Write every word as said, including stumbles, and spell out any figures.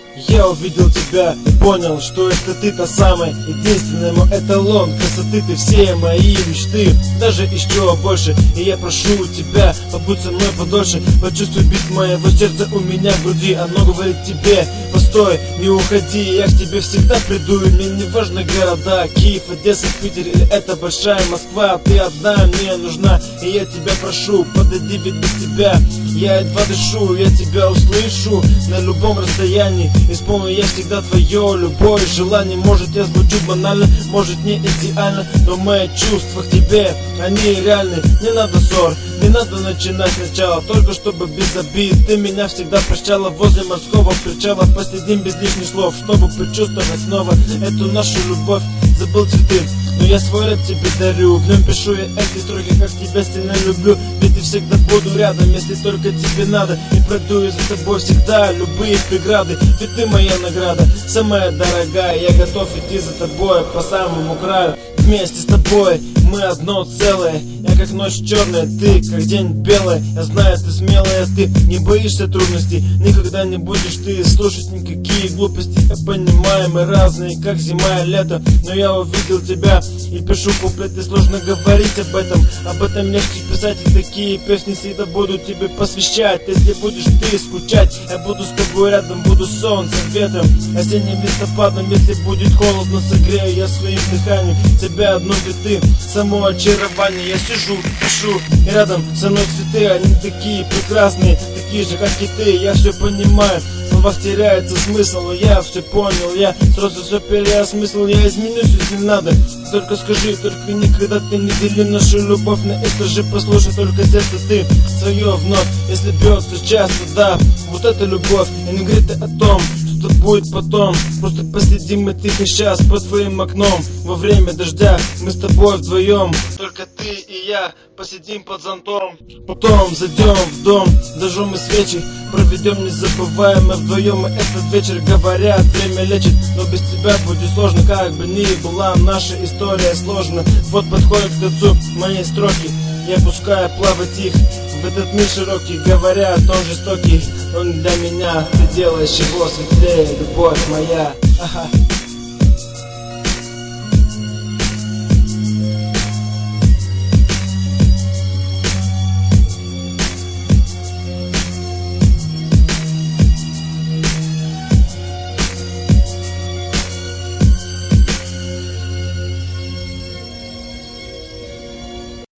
Я увидел тебя и понял, что это ты та самая. Единственный мой эталон красоты, ты все мои мечты, даже еще больше. И я прошу тебя, побудь со мной подольше, почувствуй бит моего сердца у меня в груди. Оно говорит тебе: постой, не уходи, я к тебе всегда приду. И мне не важны города, Киев, Одесса, Питер или это большая Москва. Ты одна мне нужна, и я тебя прошу, подойди, ведь без тебя я едва дышу. Я тебя услышу на любом расстоянии, исполню я всегда твое любое желание. Может, я звучу банально, может, не идеально, но мои чувства к тебе, они реальны. Не надо ссор, не надо начинать сначала, только чтобы без обид. Ты меня всегда прощала возле морского причала. Посидим без лишних слов, чтобы почувствовать снова эту нашу любовь. Забыл цветы, но я свой рэп тебе дарю. В нем пишу я эти строки, как тебя сильно люблю. Ведь я всегда буду рядом, если только тебе надо. И пройду я за тобой всегда любые преграды. Ведь ты моя награда, самая дорогая. Я готов идти за тобой по самому краю. Вместе с тобой мы одно целое. Я как ночь черная, ты как день белая. Я знаю, ты смелая, ты не боишься трудностей. Никогда не будешь ты слушать никакие глупости. Я понимаю, мы разные, как зима и лето, но я увидел тебя и пишу куплеты. Сложно говорить об этом, об этом легче писать. И такие песни всегда буду тебе посвящать. Если будешь ты скучать, я буду с тобой рядом, буду солнцем, ветром, осенним листопадом. Если будет холодно, согрею я своим дыханием тебя одну, ведь ты само очарование. Я сижу, пишу, и рядом со мной цветы, они такие прекрасные, такие же, как и ты. Я все понимаю, в словах теряется смысл, но я все понял, я сразу все переосмыслил. Я изменюсь, если надо, только скажи, только никогда ты не дели нашу любовь на этаже. Послушай только сердце ты свое вновь, если бьется часто, да, вот это любовь. И не говори ты о том, что будет потом. Просто посидим мы тихо сейчас под твоим окном. Во время дождя мы с тобой вдвоем, только ты и я, посидим под зонтом. Потом зайдем в дом, зажжем мы свечи, проведем незабываемый вдвоем мы этот вечер. Говорят, время лечит, но без тебя будет сложно. Как бы ни была наша история сложна. Вот подходит к концу моей строки, я пускаю плавать их в этот мир широкий. Говорят, он жестокий, он для меня, ты делаешь его светлее, любовь моя. Ага.